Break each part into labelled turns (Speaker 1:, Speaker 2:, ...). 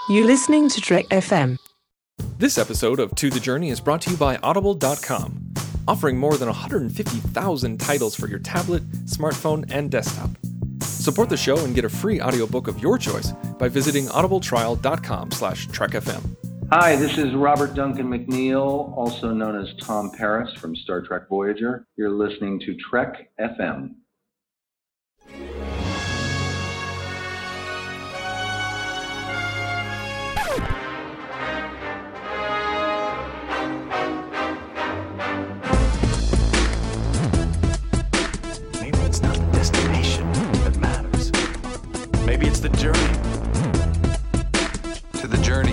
Speaker 1: You're listening to Trek FM.
Speaker 2: This episode of To The Journey is brought to you by Audible.com, offering more than 150,000 titles for your tablet, smartphone, and desktop. Support the show and get a free audiobook of your choice by visiting audibletrial.com/trekfm.
Speaker 3: Hi, this is Robert Duncan McNeil, also known as Tom Paris from Star Trek Voyager. You're listening to Trek FM.
Speaker 4: Maybe it's not the destination that matters. Maybe it's the journey. To the journey.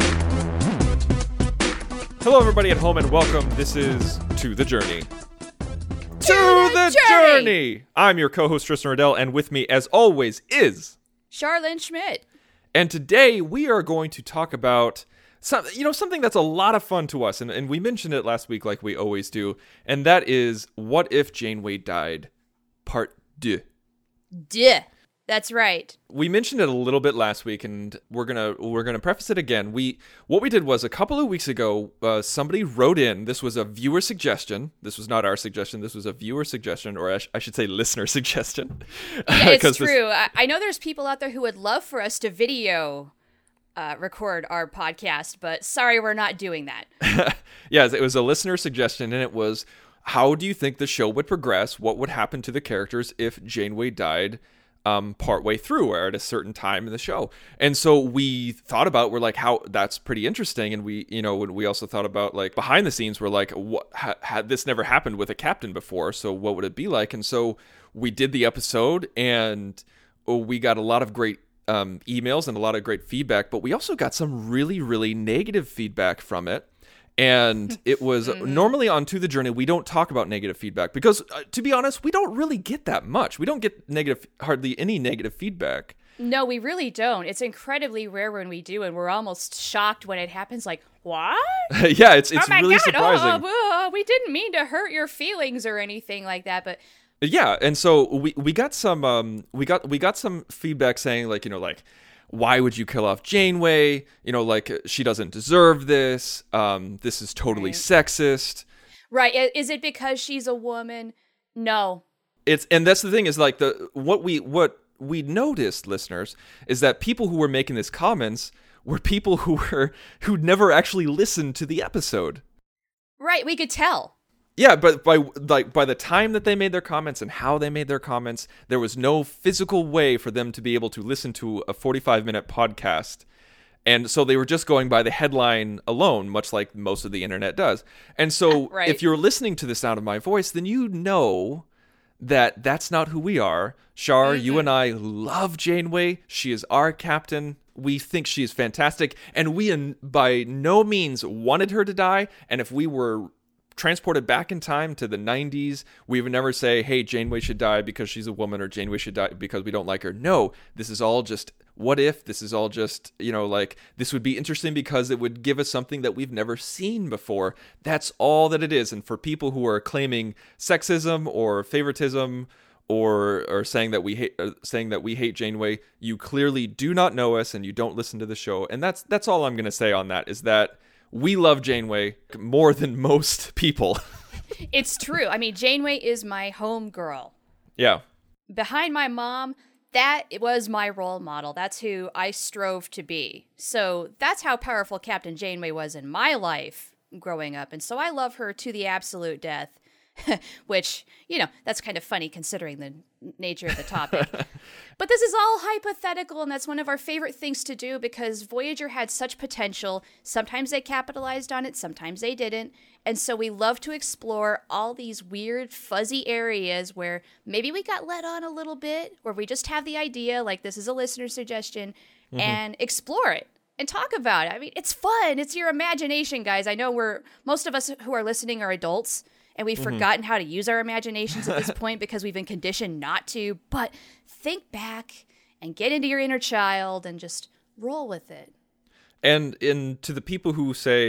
Speaker 2: Hello, everybody at home, and welcome. This is To The Journey. To the Journey! I'm your co-host, Tristan Riddell, and with me, as always, is...
Speaker 5: Charlene Schmidt.
Speaker 2: And today, we are going to talk about something that's a lot of fun to us, and we mentioned it last week like we always do, and that is, what if Janeway died? Part 2.
Speaker 5: Duh. That's right.
Speaker 2: We mentioned it a little bit last week, and we're gonna preface it again. What we did was a couple of weeks ago, somebody wrote in. This was a viewer suggestion. This was not our suggestion. This was a viewer suggestion, or I should say, listener suggestion.
Speaker 5: Yeah, it's true. I know there's people out there who would love for us to video record our podcast, but sorry, we're not doing that.
Speaker 2: Yes, it was a listener suggestion, and it was, how do you think the show would progress? What would happen to the characters if Janeway died? Partway through or at a certain time in the show. And so we thought about, we're like, how that's pretty interesting. And we also thought about, like, behind the scenes, we're like, what had this never happened with a captain before? So what would it be like? And so we did the episode, and we got a lot of great emails and a lot of great feedback, but we also got some really, really negative feedback from it. And it was normally on To The Journey, we don't talk about negative feedback because, to be honest, we don't really get that much. We don't get hardly any negative feedback.
Speaker 5: No, we really don't. It's incredibly rare when we do, and we're almost shocked when it happens. Like, what?
Speaker 2: Yeah, it's
Speaker 5: oh my
Speaker 2: really
Speaker 5: God,
Speaker 2: surprising.
Speaker 5: We didn't mean to hurt your feelings or anything like that, but.
Speaker 2: Yeah, and so we got some we got some feedback saying, like, why would you kill off Janeway? Like, she doesn't deserve this. This is totally sexist.
Speaker 5: Right. Is it because she's a woman? No.
Speaker 2: And that's the thing, is like what we noticed, listeners, is that people who were making these comments were people who'd never actually listened to the episode. Right,
Speaker 5: we could tell.
Speaker 2: Yeah, but by the time that they made their comments and how they made their comments, there was no physical way for them to be able to listen to a 45-minute podcast. And so they were just going by the headline alone, much like most of the internet does. And so
Speaker 5: right.
Speaker 2: If you're listening to the sound of my voice, then you know that that's not who we are. Char, you and I love Janeway. She is our captain. We think she is fantastic. And we by no means wanted her to die. And if we were transported back in time to the 90s, we would never say, hey, Janeway should die because she's a woman, or Janeway should die because we don't like her. No, this is all just what if. This is all just, like, this would be interesting because it would give us something that we've never seen before. That's all that it is. And for people who are claiming sexism or favoritism or saying that we hate Janeway, you clearly do not know us and you don't listen to the show. And that's all I'm going to say on that, is that we love Janeway more than most people.
Speaker 5: It's true. I mean, Janeway is my home girl.
Speaker 2: Yeah.
Speaker 5: Behind my mom, that was my role model. That's who I strove to be. So that's how powerful Captain Janeway was in my life growing up. And so I love her to the absolute death. Which, that's kind of funny considering the nature of the topic. But this is all hypothetical, and that's one of our favorite things to do because Voyager had such potential. Sometimes they capitalized on it, sometimes they didn't. And so we love to explore all these weird, fuzzy areas where maybe we got let on a little bit, or we just have the idea, like this is a listener suggestion, and explore it. And talk about it. I mean, it's fun. It's your imagination, guys. I know most of us who are listening are adults, and we've forgotten how to use our imaginations at this point because we've been conditioned not to. But think back and get into your inner child and just roll with it.
Speaker 2: And to the people who say,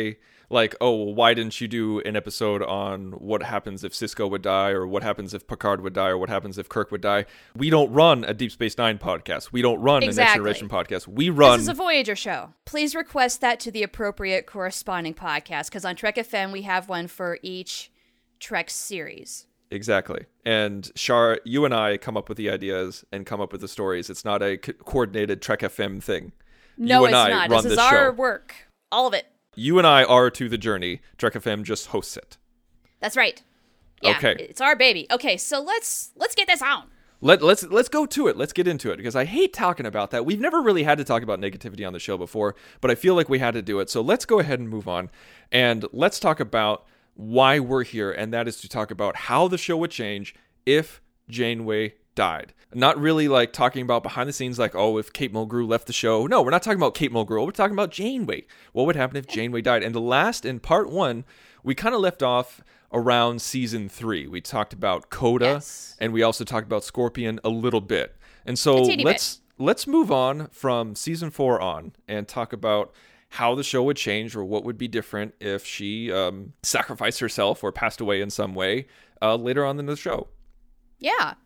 Speaker 2: like, oh, well, why didn't you do an episode on what happens if Sisko would die, or what happens if Picard would die, or what happens if Kirk would die? We don't run a Deep Space Nine podcast. We don't run a Next Generation podcast. We run...
Speaker 5: This is a Voyager show. Please request that to the appropriate corresponding podcast, because on Trek FM, we have one for each Trek series.
Speaker 2: Exactly. And Shar, you and I come up with the ideas and come up with the stories. It's not a coordinated Trek FM thing.
Speaker 5: No,
Speaker 2: you and
Speaker 5: it's
Speaker 2: I
Speaker 5: not.
Speaker 2: Run
Speaker 5: This is
Speaker 2: this
Speaker 5: our
Speaker 2: show.
Speaker 5: work. All of it.
Speaker 2: You and I are to the journey. Trek FM just hosts it.
Speaker 5: That's right. Yeah,
Speaker 2: Okay.
Speaker 5: It's our baby. Okay, so let's get this on.
Speaker 2: Let's go to it. Let's get into it, because I hate talking about that. We've never really had to talk about negativity on the show before, but I feel like we had to do it. So let's go ahead and move on, and let's talk about why we're here, and that is to talk about how the show would change if Janeway died. Not really like talking about behind the scenes, like, oh, if Kate Mulgrew left the show. No, we're not talking about Kate Mulgrew. We're talking about Janeway. What would happen if Janeway died? And in part 1, we kind of left off around season 3. We talked about Coda,
Speaker 5: Yes.
Speaker 2: and we also talked about Scorpion a little bit. And so let's move on from season 4 on and talk about how the show would change, or what would be different if she sacrificed herself or passed away in some way later on in the show.
Speaker 5: Yeah.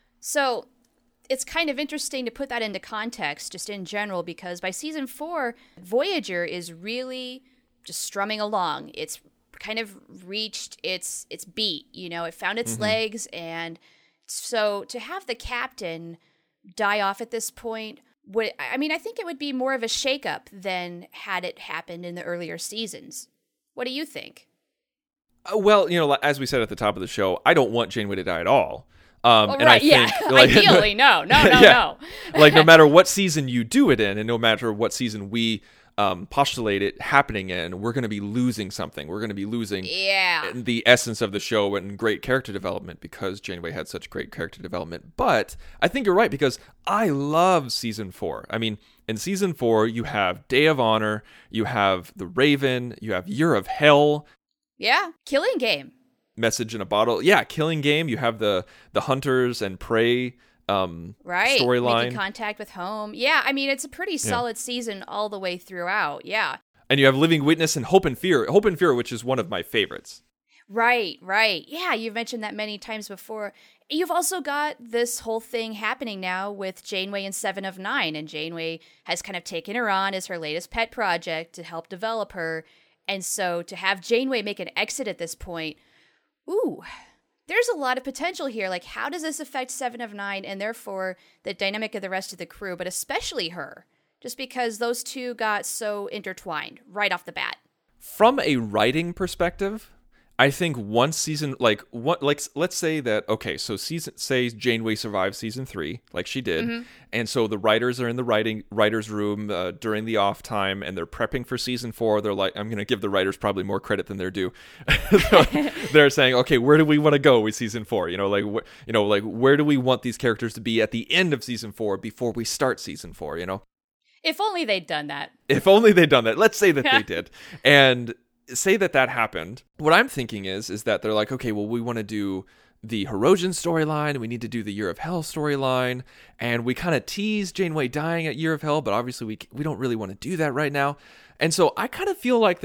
Speaker 5: So it's kind of interesting to put that into context just in general, because by season 4, Voyager is really just strumming along. It's kind of reached its beat, it found its legs. And so to have the captain die off at this point, I think it would be more of a shakeup than had it happened in the earlier seasons. What do you think?
Speaker 2: Well, as we said at the top of the show, I don't want Janeway to die at all. And
Speaker 5: right,
Speaker 2: I think,
Speaker 5: ideally, no.
Speaker 2: no. Like, no matter what season you do it in, and no matter what season we postulate it happening in, we're going to be losing something. We're going to be losing the essence of the show and great character development, because Janeway had such great character development. But I think you're right, because I love season 4. I mean, in season 4, you have Day of Honor, you have The Raven, you have Year of Hell.
Speaker 5: Yeah, Killing Game.
Speaker 2: Message in a Bottle. Yeah, Killing Game. You have the Hunters and Prey
Speaker 5: right,
Speaker 2: storyline.
Speaker 5: Making contact with home. Yeah, it's a pretty solid season all the way throughout. Yeah.
Speaker 2: And you have Living Witness and Hope and Fear. Hope and Fear, which is one of my favorites.
Speaker 5: Right. Yeah, you've mentioned that many times before. You've also got this whole thing happening now with Janeway in 7 of 9, and Janeway has kind of taken her on as her latest pet project to help develop her. And so to have Janeway make an exit at this point, there's a lot of potential here. Like, how does this affect 7 of 9 and therefore the dynamic of the rest of the crew, but especially her? Just because those two got so intertwined right off the bat.
Speaker 2: From a writing perspective, I think one season, let's say that, okay, so say Janeway survives season 3, like she did, and so the writers are in the writer's room during the off time, and they're prepping for season 4. They're like, I'm going to give the writers probably more credit than they're due. So they're saying, okay, where do we want to go with season 4? Where do we want these characters to be at the end of season 4 before we start season 4?
Speaker 5: If only they'd done that.
Speaker 2: Let's say that they did, and say that happened. What I'm thinking is that they're like, okay, well, we want to do the Hirogen storyline, we need to do the Year of Hell storyline, and we kind of tease Janeway dying at Year of Hell, but obviously we don't really want to do that right now. And so I kind of feel like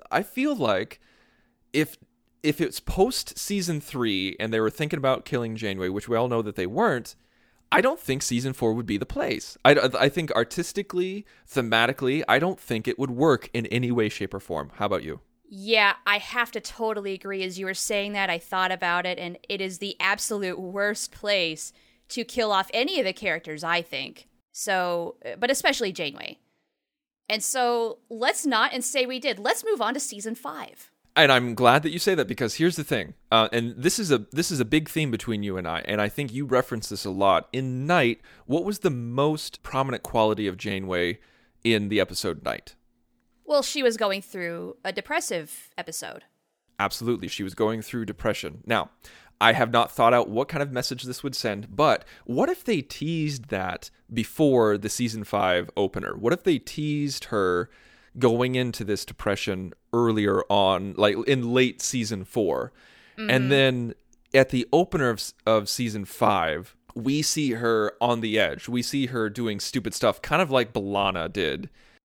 Speaker 2: if it's post season 3 and they were thinking about killing Janeway, which we all know that they weren't, I don't think season 4 would be the place. I think artistically, thematically, I don't think it would work in any way, shape, or form. How about you?
Speaker 5: Yeah, I have to totally agree. As you were saying that, I thought about it, and it is the absolute worst place to kill off any of the characters, I think. So, but especially Janeway. And so, let's not and say we did. Let's move on to season 5.
Speaker 2: And I'm glad that you say that, because here's the thing, and this is a big theme between you and I think you reference this a lot. In Night, what was the most prominent quality of Janeway in the episode Night?
Speaker 5: Well, she was going through a depressive episode.
Speaker 2: Absolutely, she was going through depression. Now, I have not thought out what kind of message this would send, but what if they teased that before the season 5 opener? What if they teased her going into this depression earlier on, like in late season 4. And then at the opener of season 5, we see her on the edge. We see her doing stupid stuff, kind of like B'Elanna did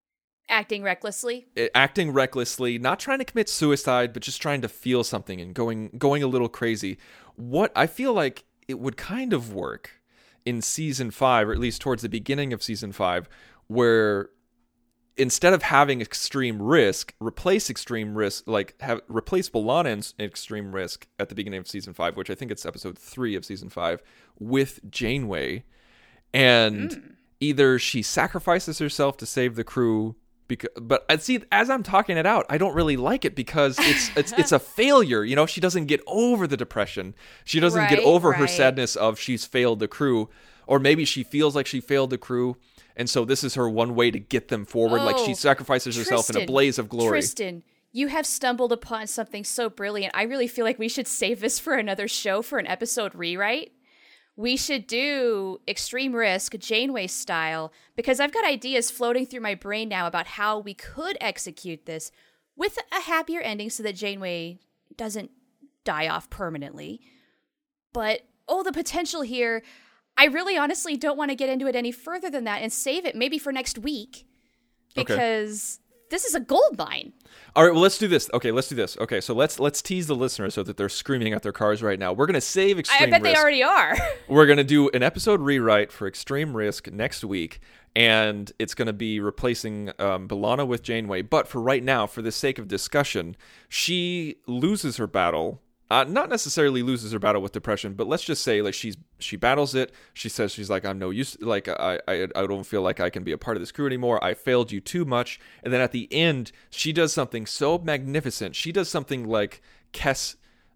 Speaker 5: Acting recklessly.
Speaker 2: Acting recklessly, not trying to commit suicide, but just trying to feel something and going a little crazy. What I feel like it would kind of work in season 5, or at least towards the beginning of season 5, where instead of having extreme risk, replace extreme risk, replace B'Elanna in extreme risk at the beginning of season 5, which I think it's episode 3 of season 5, with Janeway, and either she sacrifices herself to save the crew. But I see, as I'm talking it out, I don't really like it because it's a failure. You know, she doesn't get over the depression. She doesn't get over her sadness of she's failed the crew, or maybe she feels like she failed the crew, and so this is her one way to get them forward. Like she sacrifices herself in a blaze of glory.
Speaker 5: Tristan, you have stumbled upon something so brilliant. I really feel like we should save this for another show, for an episode rewrite. We should do Extreme Risk, Janeway style, because I've got ideas floating through my brain now about how we could execute this with a happier ending so that Janeway doesn't die off permanently. But, the potential here, I really honestly don't want to get into it any further than that and save it maybe for next week, because this is a gold mine.
Speaker 2: All right, well, let's do this. Okay, so let's tease the listeners so that they're screaming at their cars right now. We're going to save Extreme Risk.
Speaker 5: I bet they already are.
Speaker 2: We're going to do an episode rewrite for Extreme Risk next week, and it's going to be replacing B'Elanna with Janeway. But for right now, for the sake of discussion, she loses her battle. Not necessarily loses her battle with depression, but let's just say like she battles it. She says she's like, I'm no use. Like I don't feel like I can be a part of this crew anymore. I failed you too much. And then at the end, she does something so magnificent. She does something like Kes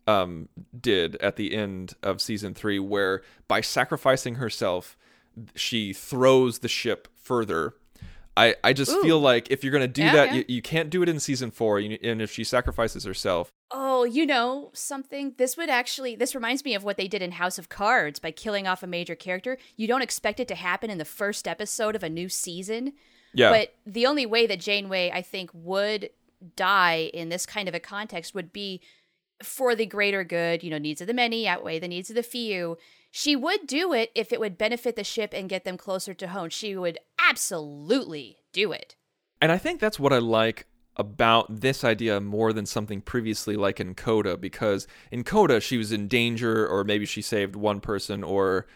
Speaker 2: did at the end of season 3, where by sacrificing herself, she throws the ship further. I just feel like if you're going to do that, you can't do it in season 4. And if she sacrifices herself.
Speaker 5: Oh, you know something? This reminds me of what they did in House of Cards by killing off a major character. You don't expect it to happen in the first episode of a new season. Yeah. But the only way that Janeway, I think, would die in this kind of a context would be for the greater good. You know, needs of the many outweigh the needs of the few. She would do it if it would benefit the ship and get them closer to home. She would absolutely do it.
Speaker 2: And I think that's what I like about this idea more than something previously like in Coda, because in Coda she was in danger, or maybe she saved one person, or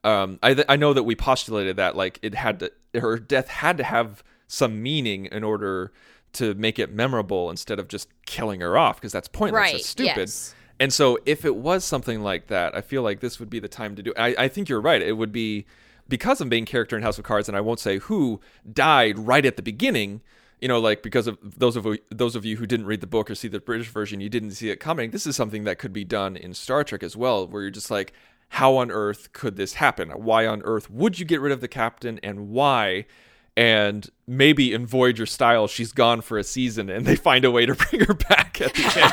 Speaker 2: I know that we postulated that like her death had to have some meaning in order to make it memorable instead of just killing her off, because that's pointless.
Speaker 5: Right,
Speaker 2: that's stupid.
Speaker 5: Yes.
Speaker 2: And so if it was something like that, I feel like this would be the time to do it. I think you're right. It would be, because of main character in House of Cards, and I won't say who died right at the beginning, you know, like because of those of you who didn't read the book or see the British version, you didn't see it coming. This is something that could be done in Star Trek as well, where you're just like, how on earth could this happen? Why on earth would you get rid of the captain, and why? And maybe in Voyager style, she's gone for a season and they find a way to bring her back at the end.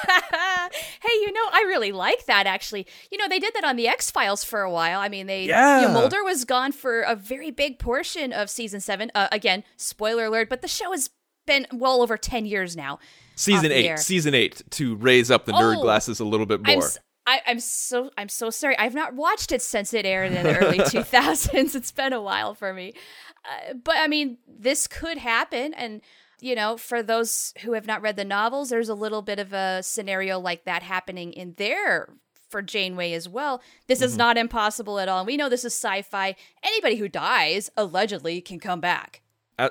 Speaker 5: Hey, I really like that, actually. They did that on the X-Files for a while. I mean, Mulder was gone for a very big portion of season 7. Again, spoiler alert, but the show has been well over 10 years now.
Speaker 2: Season 8, to raise up the nerd glasses a little bit more.
Speaker 5: I'm so sorry. I've not watched it since it aired in the early 2000s. It's been a while for me. But, I mean, this could happen, and for those who have not read the novels, there's a little bit of a scenario like that happening in there for Janeway as well. This is not impossible at all. And we know this is sci-fi. Anybody who dies, allegedly, can come back.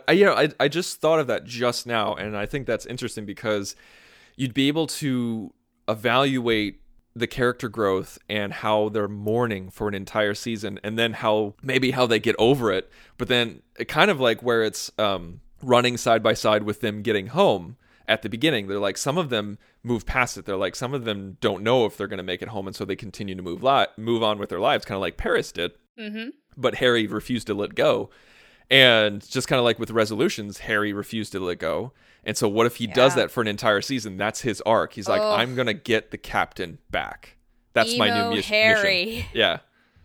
Speaker 2: I just thought of that just now, and I think that's interesting because you'd be able to evaluate the character growth and how they're mourning for an entire season, and then how they get over it. But then it kind of like where it's running side by side with them getting home at the beginning. They're like, some of them move past it. They're like, some of them don't know if they're going to make it home, and so they continue to move on with their lives, kind of like Paris did. Mm-hmm. But Harry refused to let go. And just kind of like with Resolutions, Harry refused to let go. And so what if he does that for an entire season? That's his arc. He's like, I'm going to get the captain back. That's my new mission.
Speaker 5: Harry.
Speaker 2: Yeah.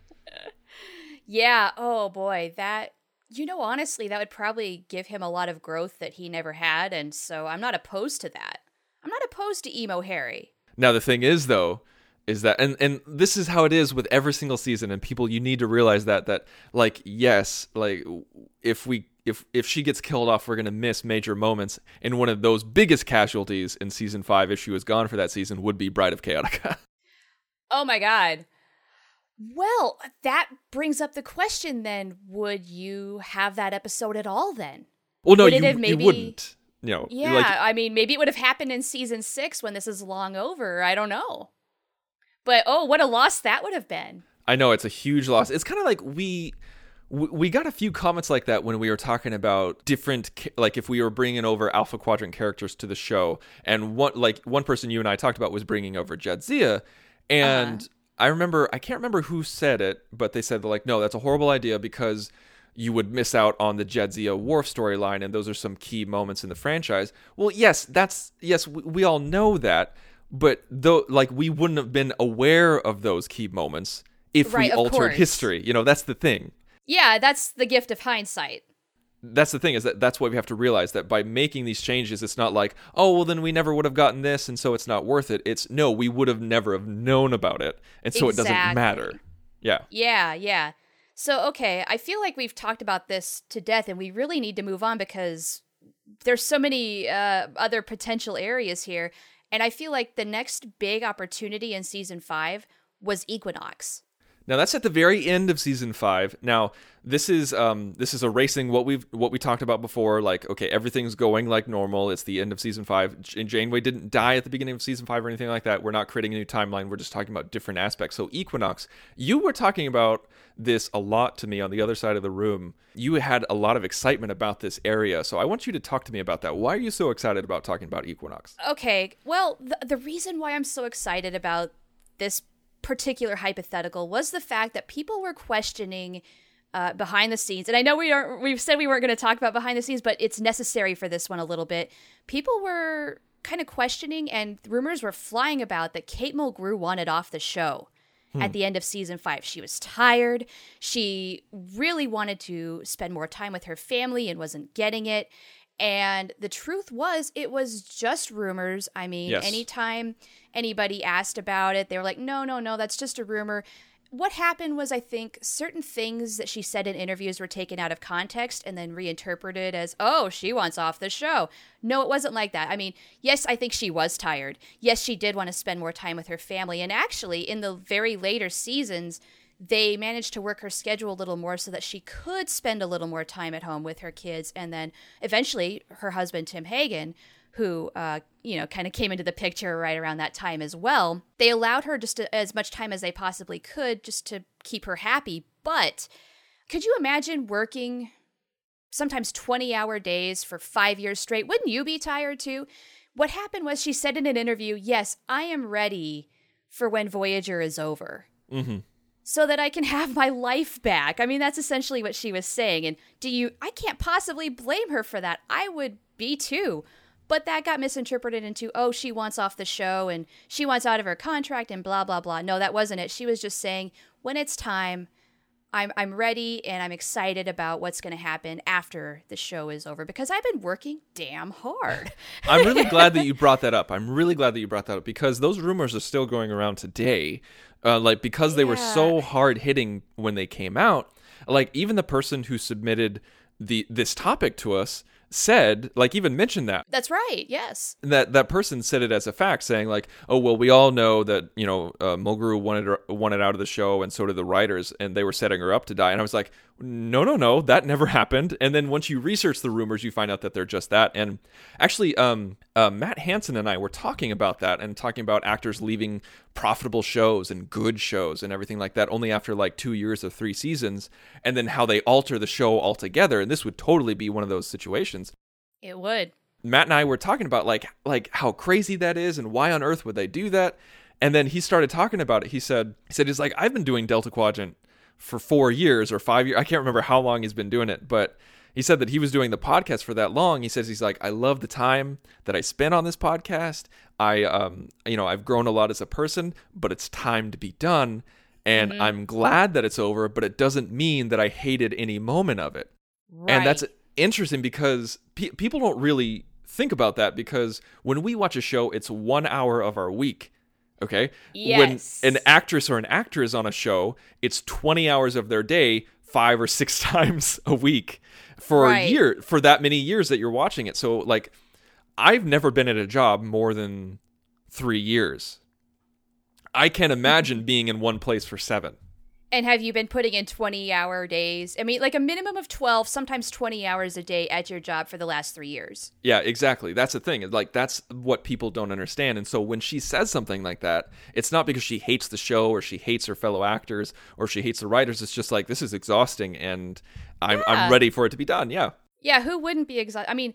Speaker 5: Yeah. Oh, boy. That, honestly, that would probably give him a lot of growth that he never had. And so I'm not opposed to that. I'm not opposed to emo Harry.
Speaker 2: Now, the thing is, though, is that, and this is how it is with every single season, and people, you need to realize that like, yes, like if if she gets killed off, we're going to miss major moments. And one of those biggest casualties in season 5, if she was gone for that season, would be Bride of Chaotica.
Speaker 5: Oh my God. Well, that brings up the question then, would you have that episode at all then?
Speaker 2: Well, no,
Speaker 5: Would
Speaker 2: you wouldn't.
Speaker 5: Yeah,
Speaker 2: like,
Speaker 5: I mean, maybe it would have happened in season 6 when this is long over. I don't know. But, what a loss that would have been.
Speaker 2: I know, it's a huge loss. It's kind of like we got a few comments like that when we were talking about different, like if we were bringing over Alpha Quadrant characters to the show. And one person you and I talked about was bringing over Jadzia. And I can't remember who said it, but they said, like, no, that's a horrible idea because you would miss out on the Jadzia Worf storyline, and those are some key moments in the franchise. Well, yes, we all know that, but though, like, we wouldn't have been aware of those key moments if we altered history. That's the thing.
Speaker 5: Yeah, that's the gift of hindsight.
Speaker 2: That's the thing, is that's why we have to realize that by making these changes, it's not like, oh, well, then we never would have gotten this, and so it's not worth it. It's, no, we would have never have known about it, and so It doesn't matter. Yeah.
Speaker 5: Yeah. So, okay, I feel like we've talked about this to death, and we really need to move on because there's so many other potential areas here, and I feel like the next big opportunity in season 5 was Equinox.
Speaker 2: Now that's at the very end of season 5. Now this is erasing what we talked about before. Like, okay, everything's going like normal. It's the end of season 5. Janeway didn't die at the beginning of season 5 or anything like that. We're not creating a new timeline. We're just talking about different aspects. So Equinox, you were talking about this a lot to me on the other side of the room. You had a lot of excitement about this area. So I want you to talk to me about that. Why are you so excited about talking about Equinox?
Speaker 5: Okay, well, the reason why I'm so excited about this particular hypothetical was the fact that people were questioning behind the scenes, and I know we've said we weren't going to talk about behind the scenes, but it's necessary for this one a little bit. People were kind of questioning, and rumors were flying about that Kate Mulgrew wanted off the show at the end of season 5. She was tired. She really wanted to spend more time with her family and wasn't getting it. And the truth was, it was just rumors. I mean,
Speaker 2: yes.
Speaker 5: Anytime anybody asked about it, they were like, no, that's just a rumor. What happened was, I think, certain things that she said in interviews were taken out of context and then reinterpreted as, oh, she wants off the show. No, it wasn't like that. I mean, yes, I think she was tired. Yes, she did want to spend more time with her family. And actually, in the very later seasons, they managed to work her schedule a little more so that she could spend a little more time at home with her kids. And then eventually her husband, Tim Hagen, who, kind of came into the picture right around that time as well. They allowed her just as much time as they possibly could just to keep her happy. But could you imagine working sometimes 20-hour days for 5 years straight? Wouldn't you be tired too? What happened was she said in an interview, yes, I am ready for when Voyager is over. Mm-hmm. So that I can have my life back. I mean, that's essentially what she was saying. And I can't possibly blame her for that. I would be too. But that got misinterpreted into, oh, she wants off the show and she wants out of her contract and blah, blah, blah. No, that wasn't it. She was just saying, when it's time, I'm ready and I'm excited about what's going to happen after the show is over because I've been working damn hard.
Speaker 2: I'm really glad that you brought that up. Because those rumors are still going around today. Because they were so hard hitting when they came out, like even the person who submitted this topic to us said, like, even mentioned that.
Speaker 5: That's right, yes.
Speaker 2: That person said it as a fact, saying like, oh, well, we all know that, Mulgrew wanted out of the show, and so did the writers, and they were setting her up to die. And I was like, no, that never happened. And then once you research the rumors, you find out that they're just that. And actually, Matt Hansen and I were talking about that and talking about actors leaving profitable shows and good shows and everything like that only after like 2 years or 3 seasons, and then how they alter the show altogether. And this would totally be one of those situations.
Speaker 5: It would.
Speaker 2: Matt and I were talking about like how crazy that is and why on earth would they do that. And then he started talking about it. He said he's like, I've been doing Delta Quadrant for 4 years or 5 years. I can't remember how long he's been doing it, but he said that he was doing the podcast for that long. He says, he's like, I love the time that I spent on this podcast. I've grown a lot as a person, but it's time to be done. And I'm glad that it's over, but it doesn't mean that I hated any moment of it. Right. And that's interesting because people don't really think about that, because when we watch a show, it's 1 hour of our week. Okay?
Speaker 5: Yes.
Speaker 2: When an actress or an actor is on a show, it's 20 hours of their day, 5 or 6 times a week for a year, for that many years that you're watching it. So like, I've never been at a job more than 3 years. I can't imagine being in one place for 7.
Speaker 5: And have you been putting in 20-hour days? I mean, like a minimum of 12, sometimes 20 hours a day at your job for the last 3 years.
Speaker 2: Yeah, exactly. That's the thing. Like, that's what people don't understand. And so when she says something like that, it's not because she hates the show or she hates her fellow actors or she hates the writers. It's just like, this is exhausting and I'm ready for it to be done. Yeah.
Speaker 5: Yeah, who wouldn't be excited? I mean,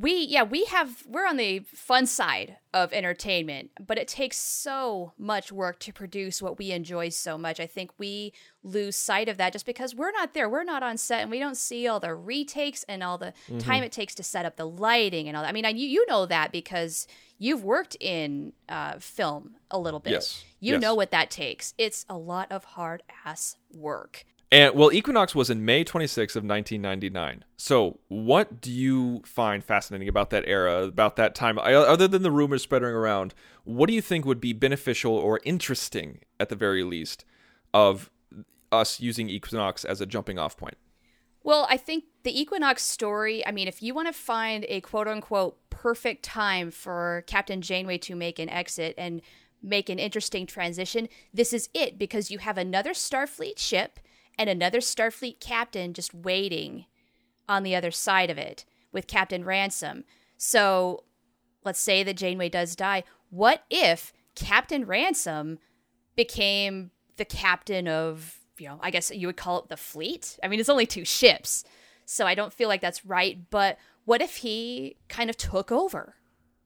Speaker 5: we're on the fun side of entertainment, but it takes so much work to produce what we enjoy so much. I think we lose sight of that just because we're not there. We're not on set and we don't see all the retakes and all the time it takes to set up the lighting and all that. I mean, you know that because you've worked in film a little bit.
Speaker 2: Yes.
Speaker 5: You know what that takes. It's a lot of hard ass work.
Speaker 2: And well, Equinox was in May 26th of 1999. So what do you find fascinating about that era, about that time? Other than the rumors spreading around, what do you think would be beneficial or interesting, at the very least, of us using Equinox as a jumping off point?
Speaker 5: Well, I think the Equinox story, I mean, if you want to find a quote-unquote perfect time for Captain Janeway to make an exit and make an interesting transition, this is it, because you have another Starfleet ship and another Starfleet captain just waiting on the other side of it with Captain Ransom. So let's say that Janeway does die. What if Captain Ransom became the captain of, I guess you would call it the fleet? I mean, it's only 2 ships, so I don't feel like that's right. But what if he kind of took over?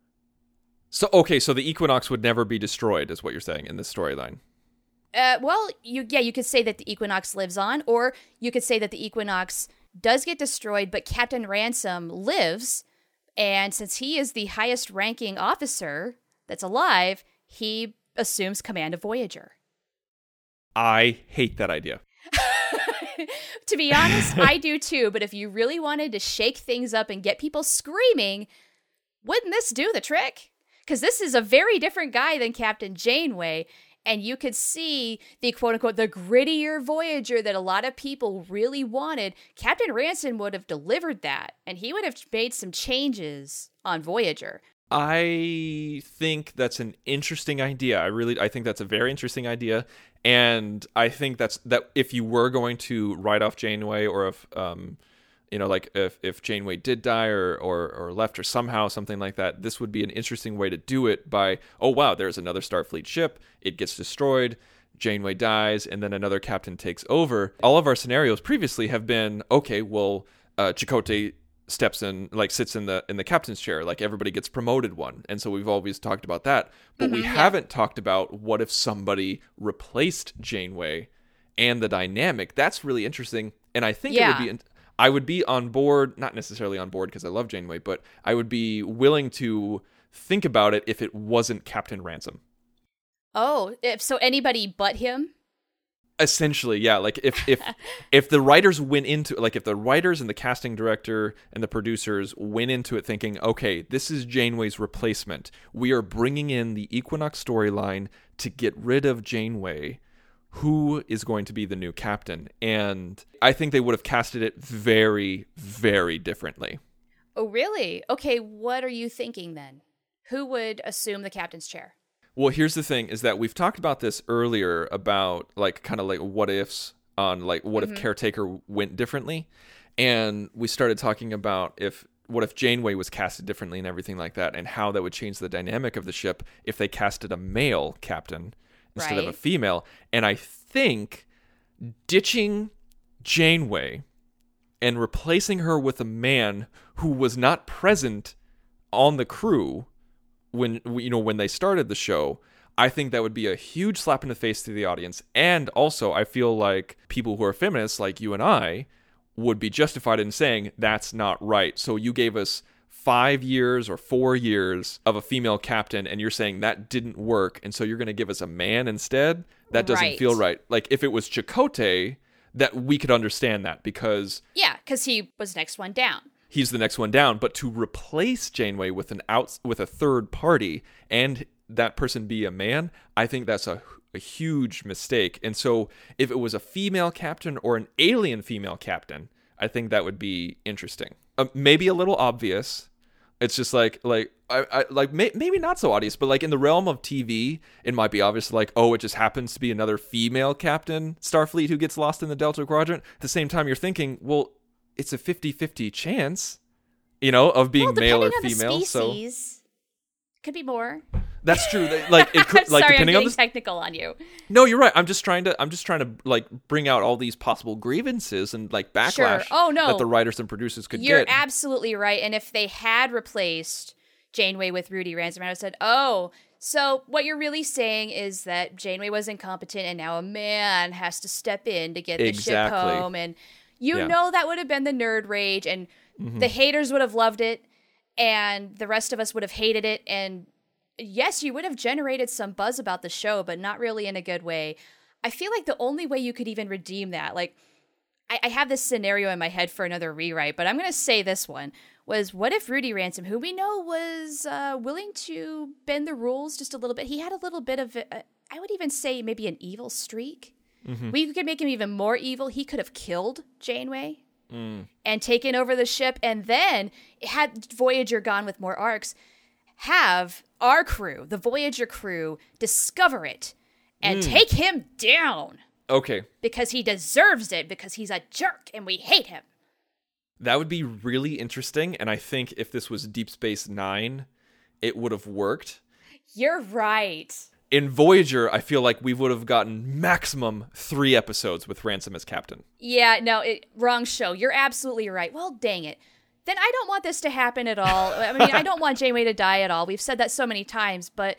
Speaker 2: So the Equinox would never be destroyed, is what you're saying in this storyline.
Speaker 5: Well, you could say that the Equinox lives on, or you could say that the Equinox does get destroyed, but Captain Ransom lives, and since he is the highest ranking officer that's alive, he assumes command of Voyager.
Speaker 2: I hate that idea.
Speaker 5: To be honest, I do too, but if you really wanted to shake things up and get people screaming, wouldn't this do the trick? Because this is a very different guy than Captain Janeway. And you could see the quote-unquote, the grittier Voyager that a lot of people really wanted. Captain Ransom would have delivered that, and he would have made some changes on Voyager.
Speaker 2: I think that's an interesting idea. I think that's a very interesting idea. And I think that if you were going to write off Janeway, or if Janeway did die or left or somehow something like that, this would be an interesting way to do it by, oh wow, there's another Starfleet ship, it gets destroyed, Janeway dies, and then another captain takes over. All of our scenarios previously have been, okay, well, Chakotay sits in the captain's chair, like everybody gets promoted one. And so we've always talked about that, but we haven't talked about what if somebody replaced Janeway and the dynamic. That's really interesting. And I think it would be... I would be on board, not necessarily on board because I love Janeway, but I would be willing to think about it if it wasn't Captain Ransom.
Speaker 5: Oh, so anybody but him?
Speaker 2: Essentially, yeah. Like if the writers went into, like if the writers and the casting director and the producers went into it thinking, okay, this is Janeway's replacement. We are bringing in the Equinox storyline to get rid of Janeway. Who is going to be the new captain? And I think they would have casted it very, very differently.
Speaker 5: Oh, really? Okay, what are you thinking then? Who would assume the captain's chair?
Speaker 2: Well, here's the thing, is that we've talked about this earlier about like kind of like what ifs on like what if Caretaker went differently. And we started talking about what if Janeway was casted differently and everything like that, and how that would change the dynamic of the ship if they casted a male captain instead of a female. And I think ditching Janeway and replacing her with a man who was not present on the crew when they started the show, I think that would be a huge slap in the face to the audience. And also, I feel like people who are feminists like you and I would be justified in saying that's not right. So you gave us 5 years or 4 years of a female captain, and you're saying that didn't work, and so you're going to give us a man instead? That doesn't feel right. Like, if it was Chakotay, that we could understand that, because... Yeah,
Speaker 5: because he was next one down.
Speaker 2: He's the next one down, but to replace Janeway with a third party, and that person be a man, I think that's a a huge mistake. And so if it was a female captain or an alien female captain, I think that would be interesting. Maybe a little obvious. It's just like maybe not so obvious, but like in the realm of TV, it might be obvious. Like, oh, it just happens to be another female captain Starfleet who gets lost in the Delta Quadrant. At the same time, you're thinking, well, it's a 50-50 chance, of being male or female. So
Speaker 5: could be more.
Speaker 2: That's true. Like it could. Like
Speaker 5: sorry,
Speaker 2: depending
Speaker 5: I'm
Speaker 2: on
Speaker 5: getting technical on you.
Speaker 2: No, you're right. I'm just trying to like bring out all these possible grievances and like backlash that the writers and producers could get.
Speaker 5: You're absolutely right. And if they had replaced Janeway with Rudy Ransom, I would have said, oh, so what you're really saying is that Janeway was incompetent and now a man has to step in to get the ship home. And that would have been the nerd rage, and the haters would have loved it, and the rest of us would have hated it. And yes, you would have generated some buzz about the show, but not really in a good way. I feel like the only way you could even redeem that, like, I have this scenario in my head for another rewrite, but I'm going to say this one, was what if Rudy Ransom, who we know was willing to bend the rules just a little bit, he had a little bit of, I would even say maybe an evil streak. We could make him even more evil. He could have killed Janeway and taken over the ship, and then, had Voyager gone with more arcs, have our crew, the Voyager crew, discover it and take him down.
Speaker 2: Okay.
Speaker 5: Because he deserves it, because he's a jerk and we hate him.
Speaker 2: That would be really interesting, and I think if this was Deep Space Nine, it would have worked.
Speaker 5: You're right.
Speaker 2: In Voyager, I feel like we would have gotten maximum 3 episodes with Ransom as captain.
Speaker 5: Yeah, no, wrong show. You're absolutely right. Well, dang it. Then I don't want this to happen at all. I mean, I don't want Janeway to die at all. We've said that so many times, but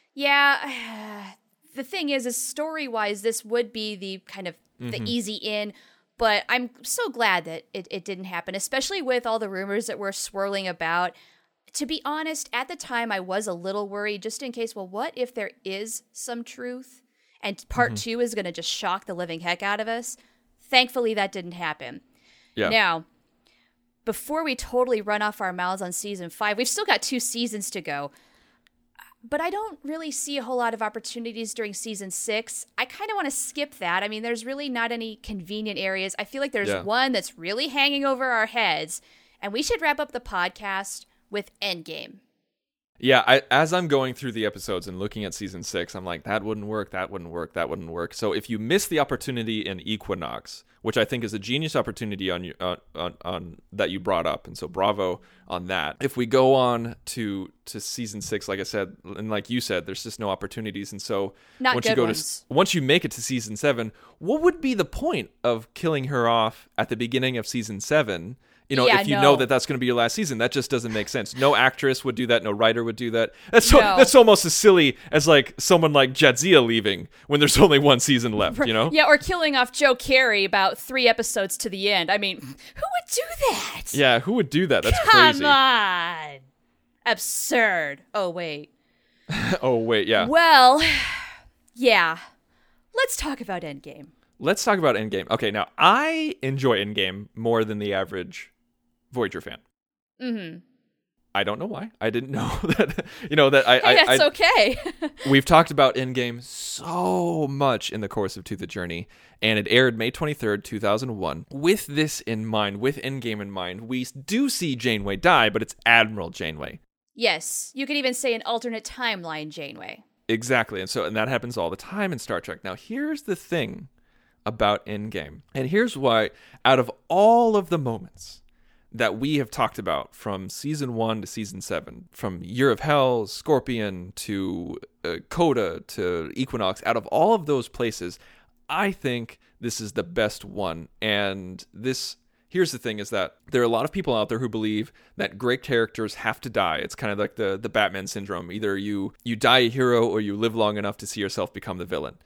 Speaker 5: yeah, the thing is story-wise, this would be the kind of the easy in, but I'm so glad that it didn't happen, especially with all the rumors that were swirling about. To be honest, at the time, I was a little worried just in case, well, what if there is some truth and part 2 is going to just shock the living heck out of us? Thankfully, that didn't happen.
Speaker 2: Yeah.
Speaker 5: Now, before we totally run off our mouths on season 5, we've still got 2 seasons to go. But I don't really see a whole lot of opportunities during season 6. I kind of want to skip that. I mean, there's really not any convenient areas. I feel like there's one that's really hanging over our heads. And we should wrap up the podcast with Endgame.
Speaker 2: Yeah, as I'm going through the episodes and looking at season 6, I'm like, that wouldn't work, that wouldn't work, that wouldn't work. So if you miss the opportunity in Equinox, which I think is a genius opportunity on that you brought up, and so bravo on that. If we go on to season 6, like I said, and like you said, there's just no opportunities, and so once you make it to season 7, what would be the point of killing her off at the beginning of season 7? If you know that that's going to be your last season, that just doesn't make sense. No actress would do that. No writer would do that. That's almost as silly as like someone like Jadzia leaving when there's only 1 season left,
Speaker 5: Yeah, or killing off Joe Carey about 3 episodes to the end. I mean, who would do that?
Speaker 2: Yeah, who would do that? That's
Speaker 5: crazy.
Speaker 2: Come
Speaker 5: on. Absurd. Oh, wait.
Speaker 2: Yeah.
Speaker 5: Well, yeah. Let's talk about Endgame.
Speaker 2: Let's talk about Endgame. Okay, now, I enjoy Endgame more than the average Voyager fan. I don't know why. I didn't know that. That's
Speaker 5: okay.
Speaker 2: We've talked about Endgame so much in the course of To the Journey, and it aired May 23rd, 2001. With this in mind, with Endgame in mind, we do see Janeway die, but it's Admiral Janeway.
Speaker 5: Yes, you could even say an alternate timeline Janeway.
Speaker 2: Exactly, and that happens all the time in Star Trek. Now, here's the thing about Endgame, and here's why. Out of all of the moments that we have talked about from season 1 to season 7, from Year of Hell, Scorpion, to Coda, to Equinox, out of all of those places, I think this is the best one. And here's the thing, is that there are a lot of people out there who believe that great characters have to die. It's kind of like the Batman syndrome. Either you die a hero or you live long enough to see yourself become the villain.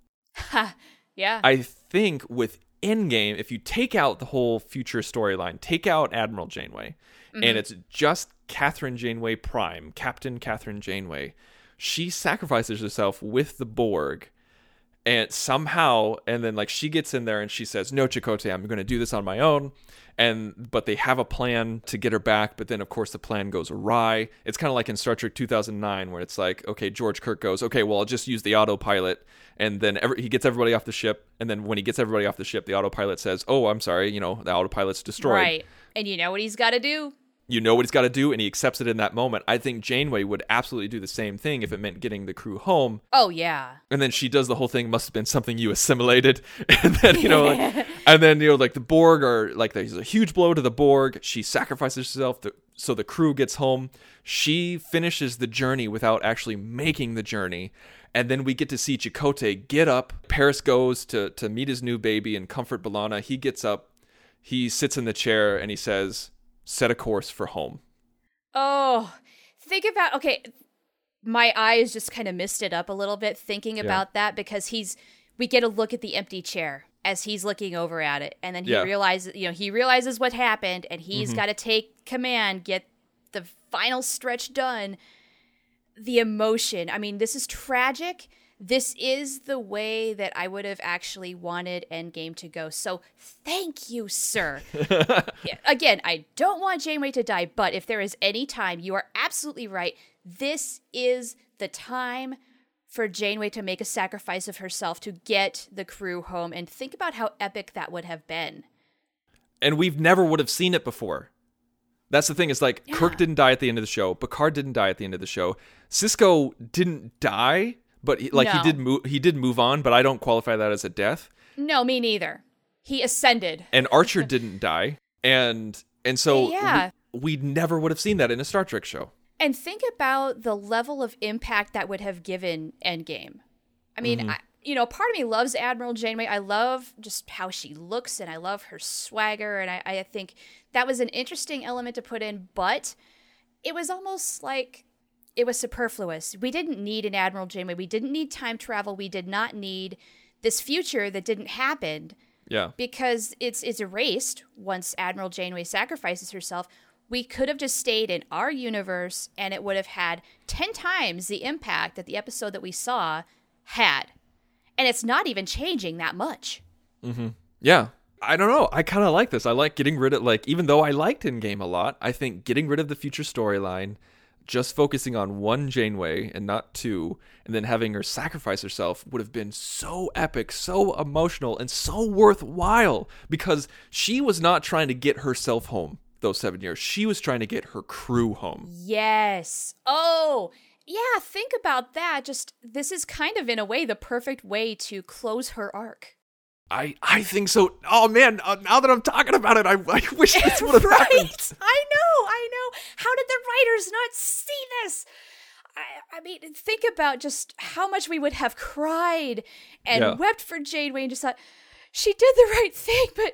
Speaker 5: Yeah.
Speaker 2: I think with Endgame, if you take out the whole future storyline, take out Admiral Janeway, and it's just Catherine Janeway Prime, Captain Catherine Janeway, she sacrifices herself with the Borg And somehow, and then like she gets in there and she says, "No, Chakotay, I'm going to do this on my own." But they have a plan to get her back. But then, of course, the plan goes awry. It's kind of like in Star Trek 2009, where it's like, okay, George Kirk goes, "Okay, well, I'll just use the autopilot." And then he gets everybody off the ship. And then when he gets everybody off the ship, the autopilot says, "Oh, I'm sorry, the autopilot's destroyed."
Speaker 5: Right. And you know what he's got to do?
Speaker 2: You know what he's got to do, and he accepts it in that moment. I think Janeway would absolutely do the same thing if it meant getting the crew home.
Speaker 5: Oh, yeah.
Speaker 2: And then she does the whole thing, must have been something you assimilated. And then, the Borg are, like, there's a huge blow to the Borg. She sacrifices herself so the crew gets home. She finishes the journey without actually making the journey. And then we get to see Chakotay get up. Paris goes to meet his new baby and comfort B'Elanna. He gets up. He sits in the chair, and he says, "Set a course for home."
Speaker 5: Oh, think about, okay, my eyes just kind of misted up a little bit thinking about that, because we get a look at the empty chair as he's looking over at it. And then he realizes what happened, and he's got to take command, get the final stretch done. The emotion. I mean, this is tragic. This is the way that I would have actually wanted Endgame to go. So thank you, sir. Again, I don't want Janeway to die, but if there is any time, you are absolutely right. This is the time for Janeway to make a sacrifice of herself to get the crew home. And think about how epic that would have been.
Speaker 2: And we've never would have seen it before. That's the thing. It's like Kirk didn't die at the end of the show. Picard didn't die at the end of the show. Sisko didn't die. But he did move on, but I don't qualify that as a death.
Speaker 5: No, me neither. He ascended.
Speaker 2: And Archer didn't die. And so we never would have seen that in a Star Trek show.
Speaker 5: And think about the level of impact that would have given Endgame. I mean, part of me loves Admiral Janeway. I love just how she looks, and I love her swagger, and I think that was an interesting element to put in, but it was almost like it was superfluous. We didn't need an Admiral Janeway. We didn't need time travel. We did not need this future that didn't happen.
Speaker 2: Yeah.
Speaker 5: Because it's erased once Admiral Janeway sacrifices herself. We could have just stayed in our universe, and it would have had 10 times the impact that the episode that we saw had. And it's not even changing that much.
Speaker 2: Mm-hmm. Yeah. I don't know. I kind of like this. I like getting rid of, even though I liked Endgame a lot, I think getting rid of the future storyline, just focusing on one Janeway and not two, and then having her sacrifice herself would have been so epic, so emotional, and so worthwhile, because she was not trying to get herself home those 7 years. She was trying to get her crew home.
Speaker 5: Yes. Oh, yeah, think about that. Just, this is kind of, in a way, the perfect way to close her arc.
Speaker 2: I think so. Oh, man, now that I'm talking about it, I wish this would have happened.
Speaker 5: I know. How did the writers not see this? I mean, think about just how much we would have cried and wept for Janeway and just thought, she did the right thing, but...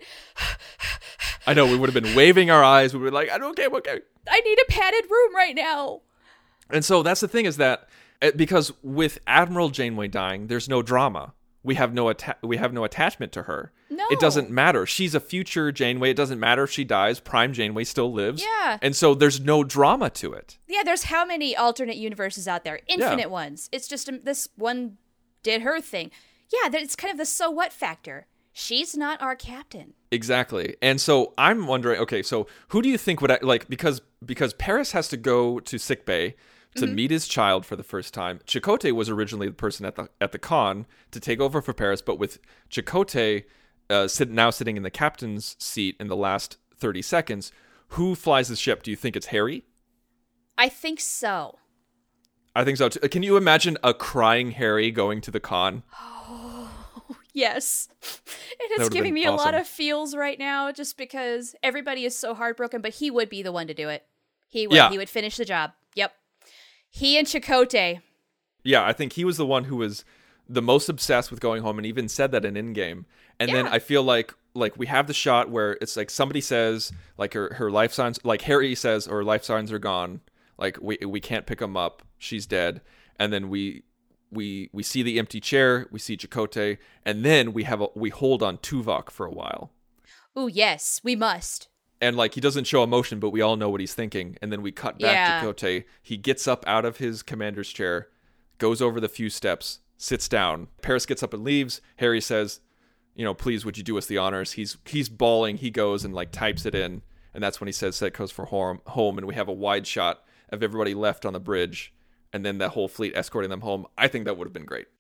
Speaker 2: I know, we would have been waving our eyes. We would be like, I'm okay.
Speaker 5: I need a padded room right now.
Speaker 2: And so that's the thing, is that because with Admiral Janeway dying, there's no drama. We have no attachment to her.
Speaker 5: No.
Speaker 2: It doesn't matter. She's a future Janeway. It doesn't matter if she dies. Prime Janeway still lives.
Speaker 5: Yeah.
Speaker 2: And so there's no drama to it.
Speaker 5: Yeah, there's how many alternate universes out there? Infinite ones. It's just this one did her thing. Yeah, it's kind of the so what factor. She's not our captain.
Speaker 2: Exactly. And so I'm wondering, okay, so who do you think would, because Paris has to go to sickbay to meet his child for the first time. Chakotay was originally the person at the con to take over for Paris, but with Chakotay now sitting in the captain's seat in the last 30 seconds, who flies the ship? Do you think it's Harry?
Speaker 5: I think so.
Speaker 2: I think so too. Can you imagine a crying Harry going to the con?
Speaker 5: Oh, yes. And it's giving me awesome. A lot of feels right now, just because everybody is so heartbroken, but he would be the one to do it. He would. Yeah. He would finish the job. Yep. He and Chakotay.
Speaker 2: Yeah, I think he was the one who was the most obsessed with going home, and even said that in Endgame. And then I feel like we have the shot where it's like somebody says, like her life signs, like Harry says, her life signs are gone. Like we can't pick them up. She's dead. And then we see the empty chair. We see Chakotay, and then we hold on Tuvok for a while.
Speaker 5: Ooh, yes, we must.
Speaker 2: And he doesn't show emotion, but we all know what he's thinking. And then we cut back to Chakotay. He gets up out of his commander's chair, goes over the few steps, sits down. Paris gets up and leaves. Harry says, please, would you do us the honors? He's bawling. He goes and like types it in. And that's when he says set goes for home. And we have a wide shot of everybody left on the bridge. And then that whole fleet escorting them home. I think that would have been great.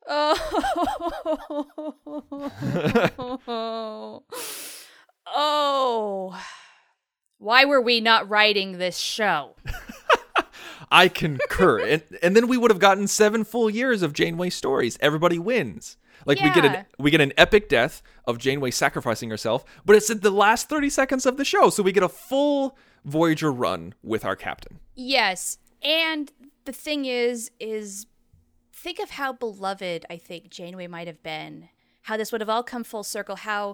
Speaker 5: Oh. Why were we not writing this show?
Speaker 2: I concur. and then we would have gotten 7 full years of Janeway stories. Everybody wins. Like we get an epic death of Janeway sacrificing herself, but it's in the last 30 seconds of the show, so we get a full Voyager run with our captain.
Speaker 5: Yes. And the thing is think of how beloved I think Janeway might have been. How this would have all come full circle. How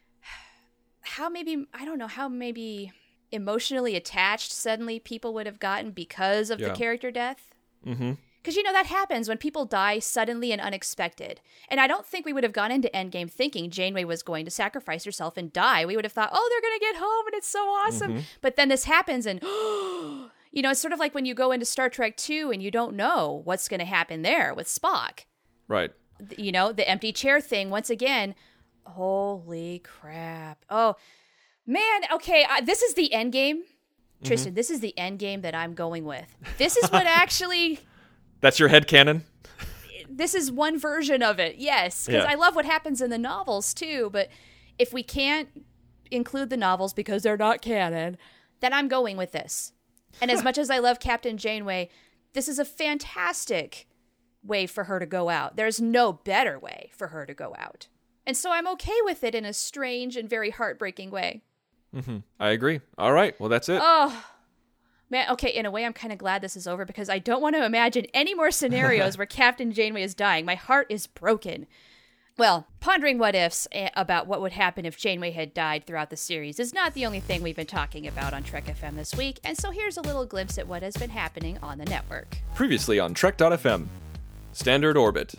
Speaker 5: maybe emotionally attached suddenly people would have gotten because of the character death.
Speaker 2: Mm-hmm.
Speaker 5: Because, that happens when people die suddenly and unexpected. And I don't think we would have gone into Endgame thinking Janeway was going to sacrifice herself and die. We would have thought, they're going to get home and it's so awesome. Mm-hmm. But then this happens and, it's sort of like when you go into Star Trek 2 and you don't know what's going to happen there with Spock.
Speaker 2: Right.
Speaker 5: The empty chair thing, once again, holy crap. Oh, man, okay, this is the Endgame. Tristan, this is the Endgame that I'm going with. This is what actually...
Speaker 2: That's your headcanon?
Speaker 5: This is one version of it, yes. Because I love what happens in the novels, too. But if we can't include the novels because they're not canon, then I'm going with this. And as much as I love Captain Janeway, this is a fantastic way for her to go out. There's no better way for her to go out. And so I'm okay with it in a strange and very heartbreaking way.
Speaker 2: Mm-hmm. I agree. All right. Well, that's it.
Speaker 5: Oh, man. Okay. In a way, I'm kind of glad this is over because I don't want to imagine any more scenarios where Captain Janeway is dying. My heart is broken. Well, pondering what ifs about what would happen if Janeway had died throughout the series is not the only thing we've been talking about on Trek FM this week. And so here's a little glimpse at what has been happening on the network.
Speaker 2: Previously on Trek.fm, Standard Orbit.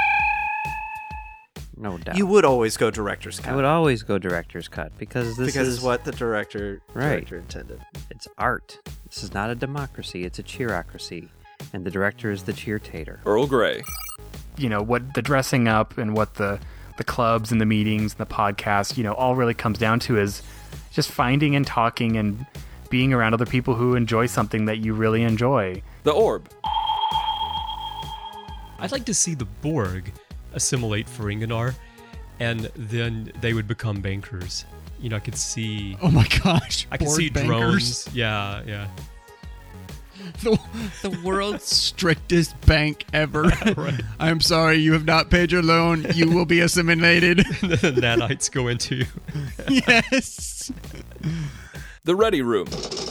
Speaker 6: No doubt.
Speaker 7: You would always go director's cut.
Speaker 6: I would always go director's cut because this is
Speaker 7: what the director intended.
Speaker 6: It's art. This is not a democracy. It's a cheerocracy. And the director is the cheer-tater.
Speaker 2: Earl Grey.
Speaker 8: What the dressing up and what the clubs and the meetings and the podcast, all really comes down to is just finding and talking and being around other people who enjoy something that you really enjoy.
Speaker 2: The Orb.
Speaker 9: I'd like to see the Borg assimilate Ferenginar, and then they would become bankers. I could see...
Speaker 10: Oh my gosh.
Speaker 9: I could see
Speaker 10: bankers?
Speaker 9: Drones. Yeah.
Speaker 10: The world's strictest bank ever.
Speaker 9: Right.
Speaker 10: I'm sorry, you have not paid your loan. You will be assimilated.
Speaker 9: The nanites go into you.
Speaker 10: Yes.
Speaker 2: The Ready Room.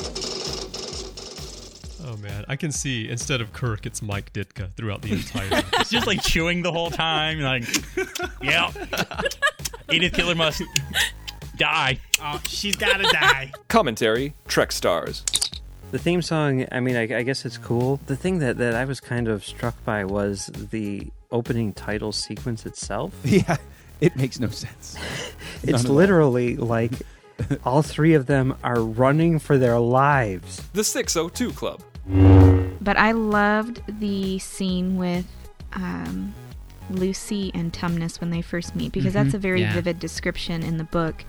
Speaker 9: Oh man, I can see instead of Kirk, it's Mike Ditka throughout the entire.
Speaker 11: It's just like chewing the whole time, like, yeah. Edith Killer must die.
Speaker 10: Oh, she's gotta die.
Speaker 2: Commentary, Trek Stars.
Speaker 6: The theme song, I guess it's cool. The thing that I was kind of struck by was the opening title sequence itself.
Speaker 12: Yeah, it makes no sense.
Speaker 6: It's literally like all three of them are running for their lives.
Speaker 2: The 602 Club.
Speaker 13: But I loved the scene with Lucy and Tumnus when they first meet because that's a very vivid description in the book.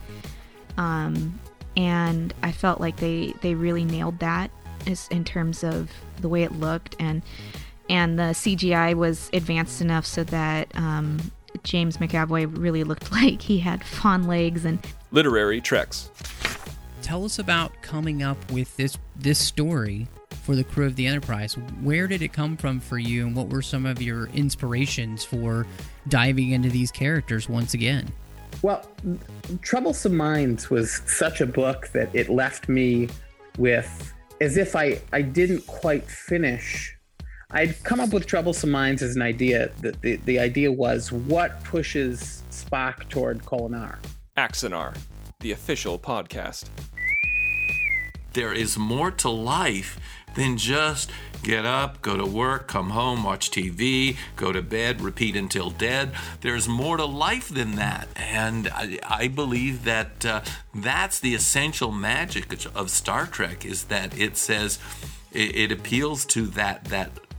Speaker 13: And I felt like they really nailed that in terms of the way it looked, and the CGI was advanced enough so that James McAvoy really looked like he had fawn legs. And
Speaker 2: Literary Treks.
Speaker 14: Tell us about coming up with this story for the crew of the Enterprise. Where did it come from for you, and what were some of your inspirations for diving into these characters once again?
Speaker 15: Well, Troublesome Minds was such a book that it left me with, as if I didn't quite finish. I'd come up with Troublesome Minds as an idea. The idea was, what pushes Spock toward Kolinahr?
Speaker 2: Axanar, the official podcast.
Speaker 16: There is more to life than just get up, go to work, come home, watch TV, go to bed, repeat until dead. There's more to life than that. And I believe that that's the essential magic of Star Trek, is that it says, it appeals to that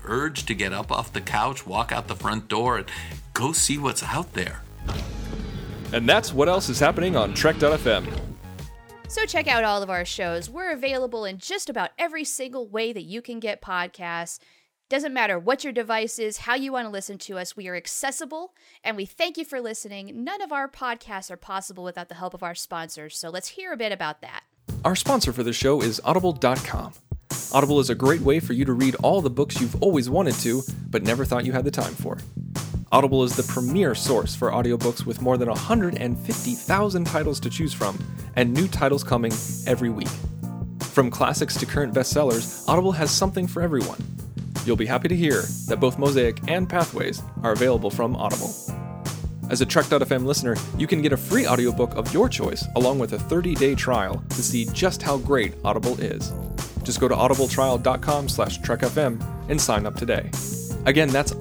Speaker 16: urge to get up off the couch, walk out the front door, and go see what's out there.
Speaker 2: And that's what else is happening on Trek.fm.
Speaker 5: So check out all of our shows. We're available in just about every single way that you can get podcasts. Doesn't matter what your device is, how you want to listen to us, we are accessible, and we thank you for listening. None of our podcasts are possible without the help of our sponsors, so let's hear a bit about that.
Speaker 2: Our sponsor for the show is Audible.com. Audible is a great way for you to read all the books you've always wanted to, but never thought you had the time for. Audible is the premier source for audiobooks with more than 150,000 titles to choose from, and new titles coming every week. From classics to current bestsellers, Audible has something for everyone. You'll be happy to hear that both Mosaic and Pathways are available from Audible. As a Trek.fm listener, you can get a free audiobook of your choice along with a 30-day trial to see just how great Audible is. Just go to audibletrial.com/trekfm and sign up today. Again, that's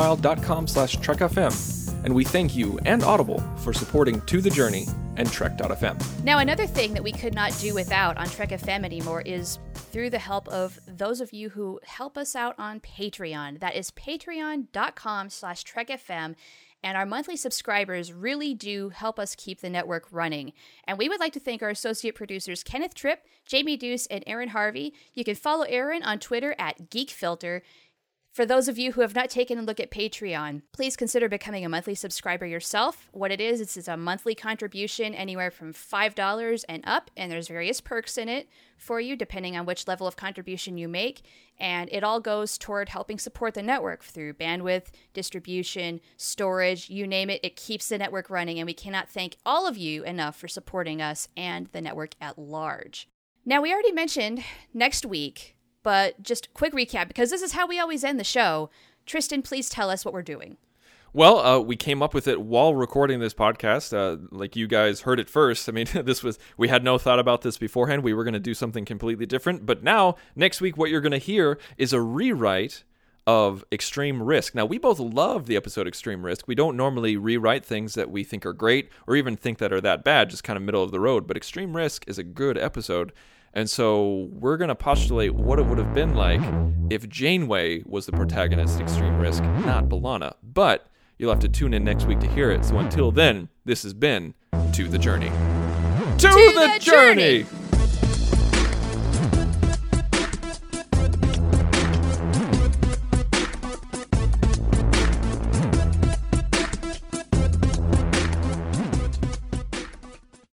Speaker 2: audibletrial.com/trekfm, and we thank you and Audible for supporting To The Journey and Trek.fm.
Speaker 5: Now, another thing that we could not do without on Trek FM anymore is through the help of those of you who help us out on Patreon. That is patreon.com/trekfm. And our monthly subscribers really do help us keep the network running. And we would like to thank our associate producers, Kenneth Tripp, Jamie Deuce, and Aaron Harvey. You can follow Aaron on Twitter at GeekFilter. For those of you who have not taken a look at Patreon, please consider becoming a monthly subscriber yourself. What it is, it's a monthly contribution anywhere from $5 and up, and there's various perks in it for you depending on which level of contribution you make. And it all goes toward helping support the network through bandwidth, distribution, storage, you name it. It keeps the network running, and we cannot thank all of you enough for supporting us and the network at large. Now, we already mentioned next week, but just a quick recap, because this is how we always end the show. Tristan, please tell us what we're doing.
Speaker 2: Well, we came up with it while recording this podcast. Like you guys heard it first. I mean, we had no thought about this beforehand. We were going to do something completely different. But now, next week, what you're going to hear is a rewrite of Extreme Risk. Now, we both love the episode Extreme Risk. We don't normally rewrite things that we think are great or even think that are that bad, just kind of middle of the road. But Extreme Risk is a good episode. And so we're going to postulate what it would have been like if Janeway was the protagonist in Extreme Risk, not B'Elanna. But you'll have to tune in next week to hear it. So until then, this has been To The Journey.
Speaker 5: To the Journey!